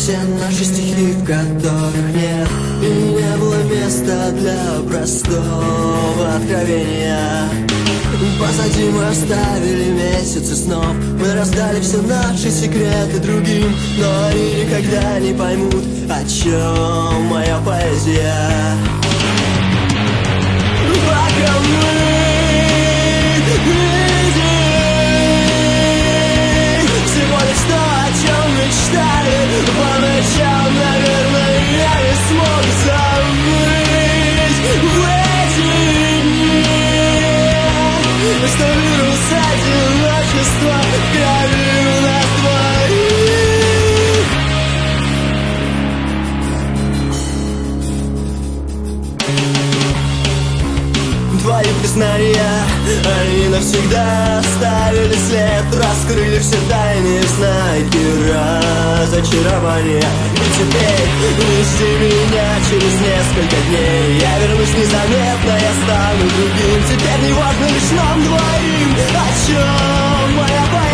все наши стихи, в которых нет и не было места для простого откровения. Позади мы оставили месяцы снов, мы раздали все наши секреты другим, но они никогда не поймут, о чем моя поэзия. Пока мы всего лишь то, о чем мечтали по ночам, наверное, я не смог забыть в эти дни, что вирус одиночества в крови у нас двоих. Твои признания, они навсегда оставили след, раскрыли все тайны знаки разочарования. И теперь жди меня через несколько дней, я вернусь незаметно, я стану другим. Теперь не важно лишь нам двоим, о чем моя поэзия.